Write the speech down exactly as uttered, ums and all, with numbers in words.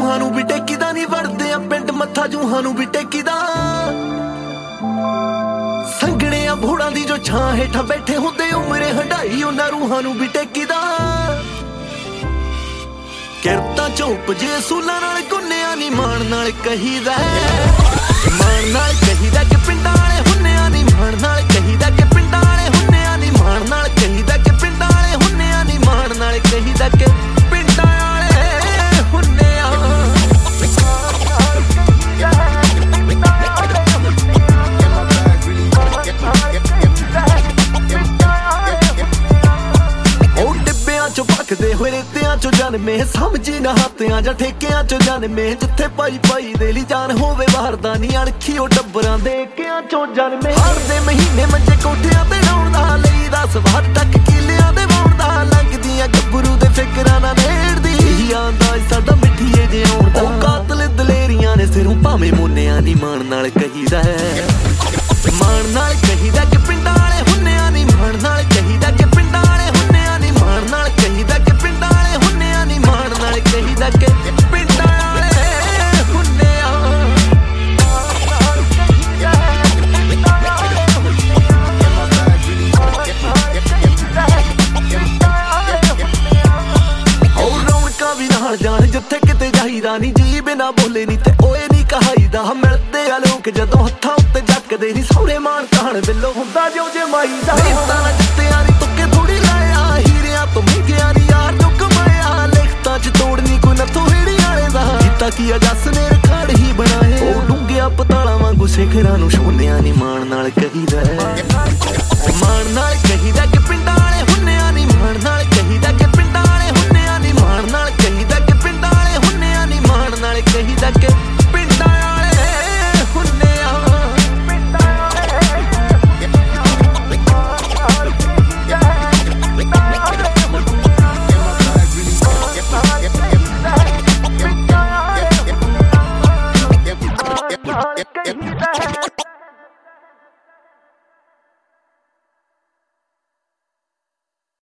ਰੂਹਾਂ ਨੂੰ ਵੀ ਟੇਕੀਦਾ ਨੀ ਵੜਦੇ ਆ ਪਿੰਡ ਮੱਥਾ ਜੂਹਾਂ ਨੂੰ ਵੀ ਟੇਕੀਦਾ ਸੰਗਣੇ ਆ ਭੋੜਾਂ ਦੀ ਜੋ ਛਾਂ ਹੇਠਾਂ ਬੈਠੇ ਹੁੰਦੇ ਉਮਰੇ ਹੰਡਾਈ ਉਹਨਾਂ ਰੂਹਾਂ ਨੂੰ ਵੀ ਟੇਕੀਦਾ ਕਿਰਤਾਂ ਚੋਪ ਜੇ ਸੂਲਾਂ ਨਾਲ ਗੁੰਨਿਆ ਨੀ ਮਾਣ ਨਾਲ ਕਹੀਦਾ ਮਾਣ ਨਾਲ ਕਹੀਦਾ ਕਿ ਪਿੰਡਾਂ ਵਾਲੇ ਹੁੰਨਿਆ ਨੀ ਮਾਣ ਨਾਲ ਕਹੀਦਾ ਕਿ ਪਿੰਡਾਂ ਵਾਲੇ ਹੁੰਨਿਆ ਨੀ ਮਾਣ ਨਾਲ ਕਹੀਦਾ ਕਿ ਪਿੰਡਾਂ ਵਾਲੇ ਹੁੰਨਿਆ ਨੀ ਮਾਣ ਨਾਲ ਕਹੀਦਾ ਕਿ ਪਿੰਡਾਂ ਵਾਲੇ ਹੁੰਨਿਆ ਉਹ ਡਿੱਬਿਆਂ ਚੋਂ ਪੱਕਦੇ ਹੋਏ ਰੇਤਿਆਂ ਚੋਂ ਜਨਮੇ ਸਮਝੀ ਨਾ ਹੱਥਿਆਂ ਜਾਂ ਠੇਕਿਆਂ ਚੋਂ ਜਨਮੇ ਜਿੱਥੇ ਪਾਈ ਪਾਈ ਦੇ ਲਈ ਜਾਨ ਹੋਵੇ ਬਾਹਰਦਾ ਨੀ ਅਣਖੀ ਉਹ ਟੱਬਰਾਂ ਦੇ ਕਿਆਂ ਚੋਂ ਜਨਮੇ ਹਰ ਦੇ ਮਹੀਨੇ ਮੰਜੇ ਕੋਠਿਆਂ ਤੇ ਲਾਉਣ ਦਾ ਲਈ ਦਾ ਸਵਾਦ ਤੱਕ ਕਿਲਿਆਂ ਦੇ ਵਾਉਣ ਦਾ ਲੰਘਦੀਆਂ ਗੱਭਰੂ ਦੇ ਫਿਕਰਾਂ ਨਾਲ ਨੇੜਦੀ ਆਂਦਾ ਸਾਡਾ ਮਿੱਠੀਏ ਜਿਉਣ ਦਾ ਉਹ ਕਾਤਲ ਦਲੇਰੀਆਂ ਨੇ ਸਿਰੋਂ ਭਾਵੇਂ ਮੋਨਿਆਂ ਦੀ ਮਾਣ ਨਾਲ ਕਹੀਦਾ ਮਾਣ ਨਾਲ ਕਹੀਦਾ ਕਿ ਪਿੰਡਾਂ ਵਾਲੇ ਹੁੰਨਿਆ ਨੀ ਮਾਣ ਨਾਲ ਕਹੀਦਾ ਕਿ ਪਿੰਡਾਂ ਵਾਲੇ ਹੁੰਨਿਆ ਨੀ ਮਾਣ ਨਾਲ ਕਹੀਦਾ ਕਿ ਪਿੰਡਾਂ ਵਾਲੇ ਹੁੰਨਿਆ ਨੀ ਮਾਣ ਨਾਲ ਕਹੀਦਾ ਕਿ ਪਿੰਡਾਂ ਵਾਲੇ ਹੁੰਨਿਆ ਉਹ ਰੌਣਕਾਂ ਵੀ ਨਾਲ ਜਾਣ ਜਿੱਥੇ ਕਿਤੇ ਜਾਈਦਾ ਨੀ ਜੀ ਬਿਨਾ ਬੋਲੇ ਨੀ ਤੇ ਓਏ ਨੀ ਕਹਾਈਦਾ ਮਿਲਦੇ ਆ ਲੋਕ ਜਦੋਂ ਹੱਥਾਂ ਉੱਤੇ ਜੱਕਦੇ ਨੀ ਸਹੁਰੇ ਮਾਣ ਕਹਾਣ ਬਿੱਲੋ ਹੁੰਦਾ ਜਿਉਂ ਜੇ ਮਾਈ ਦਾ ਤਾਂ ਨਾ ਜਿੱਤਿਆਂ ਨੀ ਤੁੱਕੇ ਥੋੜੀ ਲਾਇਆ ਹੀਰਿਆਂ ਤੋਂ ਮਹਿੰਗਿਆਂ ਨੀ ਯਾਰ ਜੋ ਕਮਾਇਆ ਲਿਖਤਾਂ ਚ ਤੋੜਨੀ ਕੋਈ ਨੱਥੋਂ ਹੀੜੀ ਵਾਲੇ ਦਾ ਕੀਤਾ ਕੀ ਜੱਸ ਨੇ ਰਖਾੜ ਹੀ ਬਣਾਏ ਉਹ ਡੂੰਘਿਆ ਪਤਾਲਾਂ ਵਾਂਗੂ ਸਿਖਰਾਂ ਨੂੰ ਛੋਨਿਆਂ ਨੀ ਮਾਣ ਨਾਲ ਕਹੀਦਾ ਮਾਣ ਨਾਲ ਕਹੀਦਾ ਕਿ